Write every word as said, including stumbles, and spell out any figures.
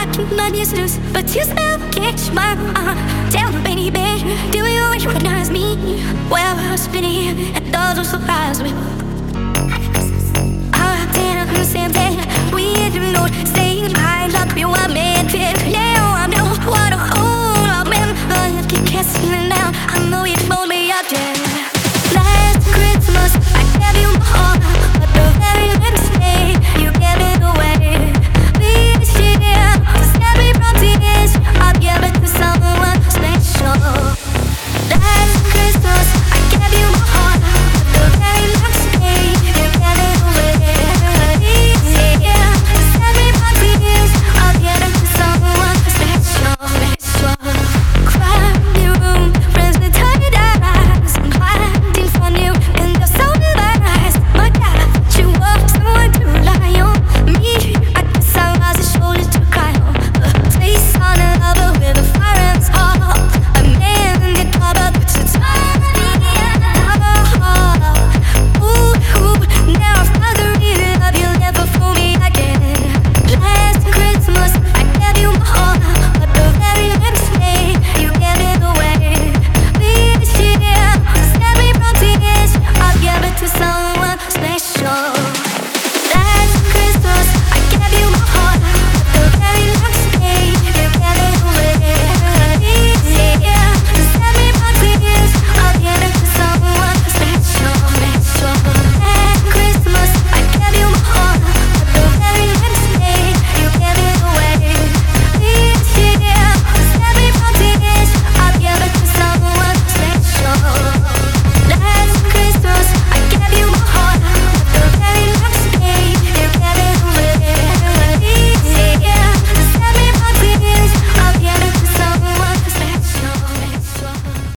Not useless, but you still catch my eye. Tell me, baby, do you recognize me? Well, I was spinning and doesn't surprise me. I didn't understand that we didn't know. Saying I love you, I made